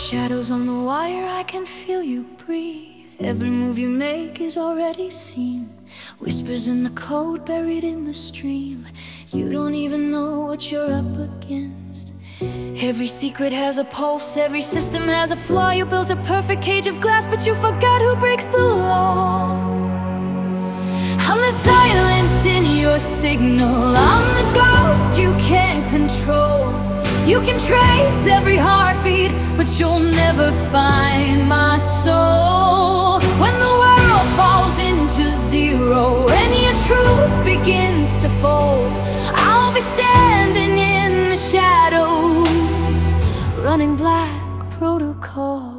Shadows on the wire, I can feel you breathe. Every move you make is already seen. Whispers in the code buried in the stream. You don't even know what you're up against. Every secret has a pulse, every system has a flaw. You built a perfect cage of glass, but you forgot who breaks the law. I'm the silence in your signal, I'm the ghost you can't control. You can trace every heartbeat, but you'll never find my soul. When the world falls into zero and your truth begins to fold, I'll be standing in the shadows, running black protocol.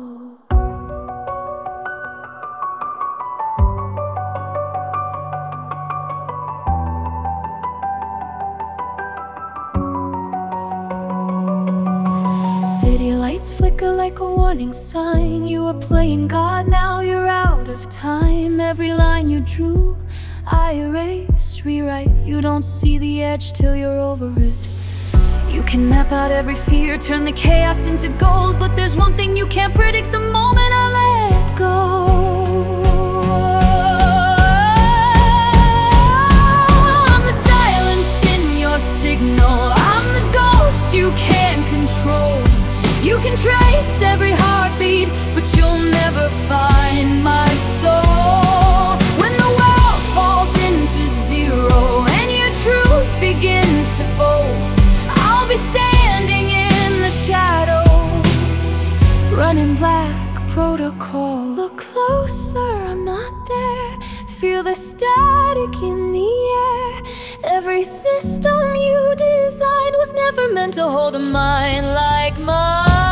City lights flicker like a warning sign. You were playing God, now you're out of time. Every line you drew, I erase, rewrite. You don't see the edge till you're over it. You can map out every fear, turn the chaos into gold, but there's one thing you can't predict: the moment I let go. I'm the silence in your signal, I'm the ghost you can't control. You can trace every heartbeat, but you'll never find my soul. When the world falls into zero and your truth begins to fold, I'll be standing in the shadows, running black protocol. Look closer, I'm not there. Feel the static in the air. Every system you designed was never meant to hold a mind like mine.